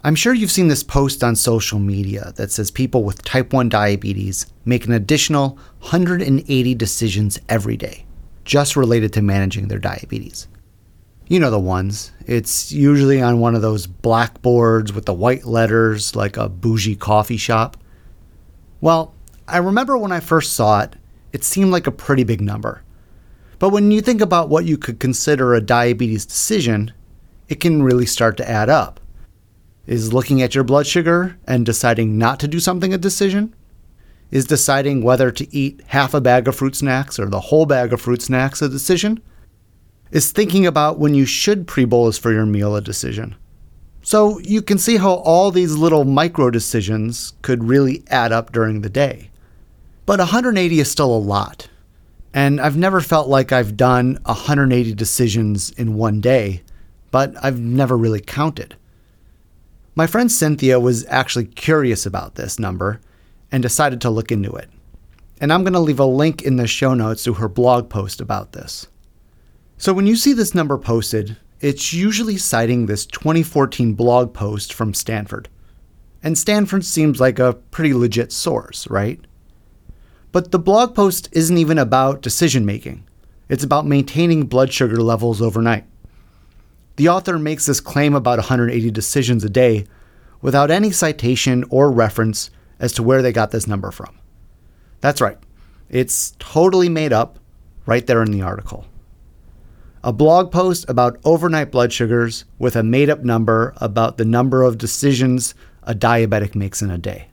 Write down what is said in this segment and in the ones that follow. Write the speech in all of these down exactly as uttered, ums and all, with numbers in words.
I'm sure you've seen this post on social media that says people with type one diabetes make an additional one hundred eighty decisions every day, just related to managing their diabetes. You know the ones. It's usually on one of those blackboards with the white letters like a bougie coffee shop. Well, I remember when I first saw it, it seemed like a pretty big number. But when you think about what you could consider a diabetes decision, it can really start to add up. Is looking at your blood sugar and deciding not to do something a decision? Is deciding whether to eat half a bag of fruit snacks or the whole bag of fruit snacks a decision? Is thinking about when you should pre-bolus for your meal a decision? So you can see how all these little micro decisions could really add up during the day. But one hundred eighty is still a lot. And I've never felt like I've done one hundred eighty decisions in one day, but I've never really counted. My friend Cynthia was actually curious about this number and decided to look into it. And I'm going to leave a link in the show notes to her blog post about this. So when you see this number posted, it's usually citing this twenty fourteen blog post from Stanford. And Stanford seems like a pretty legit source, right? But the blog post isn't even about decision making. It's about maintaining blood sugar levels overnight. The author makes this claim about one hundred eighty decisions a day without any citation or reference as to where they got this number from. That's right. It's totally made up right there in the article. A blog post about overnight blood sugars with a made-up number about the number of decisions a diabetic makes in a day.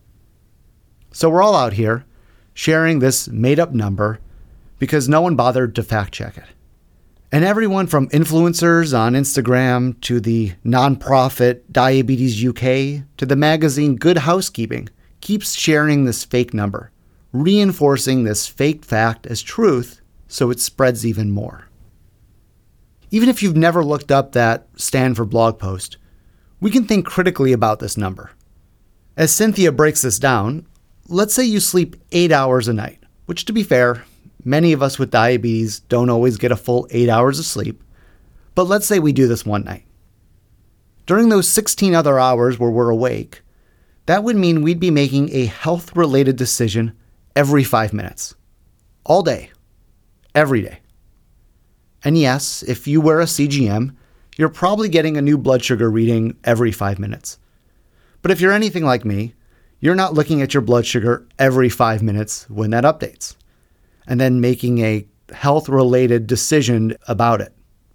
So we're all out here sharing this made-up number because no one bothered to fact-check it. And everyone from influencers on Instagram to the nonprofit Diabetes U K to the magazine Good Housekeeping keeps sharing this fake number, reinforcing this fake fact as truth so it spreads even more. Even if you've never looked up that Stanford blog post, we can think critically about this number. As Cynthia breaks this down, let's say you sleep eight hours a night, which to be fair, many of us with diabetes don't always get a full eight hours of sleep, but let's say we do this one night. During those sixteen other hours where we're awake, that would mean we'd be making a health-related decision every five minutes. All day. Every day. And yes, if you wear a C G M, you're probably getting a new blood sugar reading every five minutes. But if you're anything like me, you're not looking at your blood sugar every five minutes when that updates, and then making a health-related decision about it.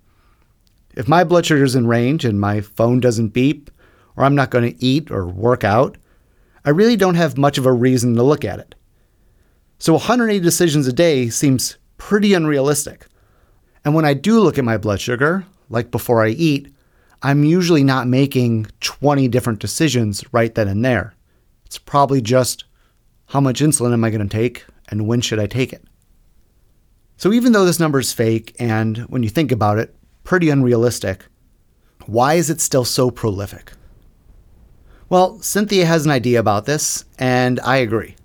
If my blood sugar's in range and my phone doesn't beep, or I'm not going to eat or work out, I really don't have much of a reason to look at it. So one hundred eighty decisions a day seems pretty unrealistic. And when I do look at my blood sugar, like before I eat, I'm usually not making twenty different decisions right then and there. It's probably just how much insulin am I going to take and when should I take it? So even though this number is fake and, when you think about it, pretty unrealistic, why is it still so prolific? Well, Cynthia has an idea about this, and I agree.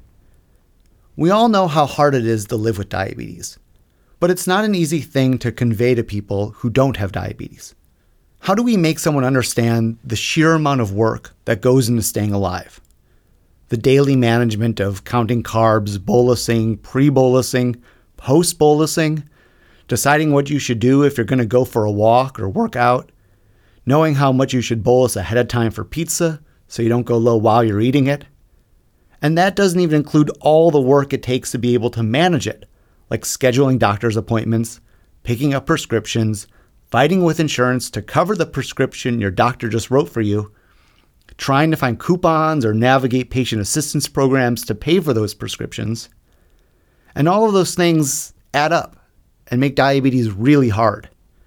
We all know how hard it is to live with diabetes. But it's not an easy thing to convey to people who don't have diabetes. How do we make someone understand the sheer amount of work that goes into staying alive? The daily management of counting carbs, bolusing, pre-bolusing, post-bolusing, deciding what you should do if you're going to go for a walk or work out, knowing how much you should bolus ahead of time for pizza so you don't go low while you're eating it. And that doesn't even include all the work it takes to be able to manage it, like scheduling doctor's appointments, picking up prescriptions, fighting with insurance to cover the prescription your doctor just wrote for you, trying to find coupons or navigate patient assistance programs to pay for those prescriptions. And all of those things add up and make diabetes really hard.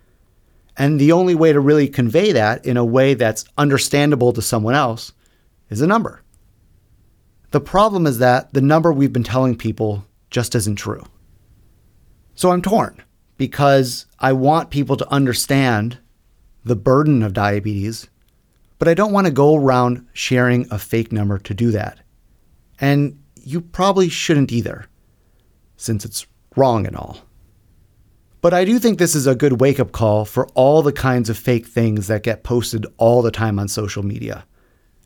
And the only way to really convey that in a way that's understandable to someone else is a number. The problem is that the number we've been telling people just isn't true. So I'm torn because I want people to understand the burden of diabetes, but I don't want to go around sharing a fake number to do that. And you probably shouldn't either, since it's wrong and all. But I do think this is a good wake-up call for all the kinds of fake things that get posted all the time on social media,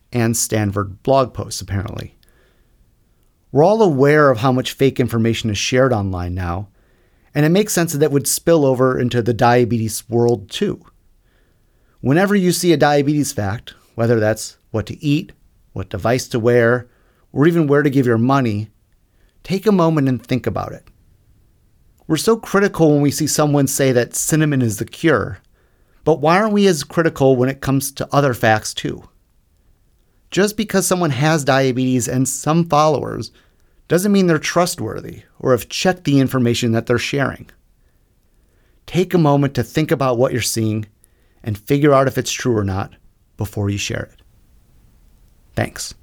and Stanford blog posts, apparently. We're all aware of how much fake information is shared online now, and it makes sense that it would spill over into the diabetes world too. Whenever you see a diabetes fact, whether that's what to eat, what device to wear, or even where to give your money, take a moment and think about it. We're so critical when we see someone say that cinnamon is the cure, but why aren't we as critical when it comes to other facts too? Just because someone has diabetes and some followers doesn't mean they're trustworthy or have checked the information that they're sharing. Take a moment to think about what you're seeing and figure out if it's true or not before you share it. Thanks.